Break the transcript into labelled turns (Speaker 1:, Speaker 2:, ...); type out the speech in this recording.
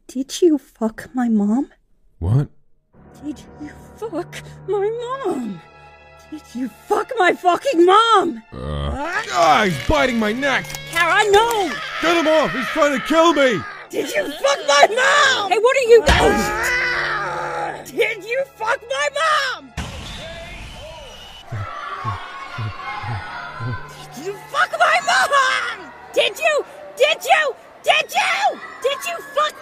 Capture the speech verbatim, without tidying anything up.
Speaker 1: Did you fuck my mom?
Speaker 2: What?
Speaker 1: Did you fuck my mom? Did you fuck my fucking mom?
Speaker 2: Uh, ah, he's biting my neck!
Speaker 1: Kara, no!
Speaker 2: Get him off! He's trying to kill me!
Speaker 1: Did you fuck my mom? Hey, what are you guys? Did you fuck my mom? Did you fuck my mom? Did you? Did you? Did you? Did you fuck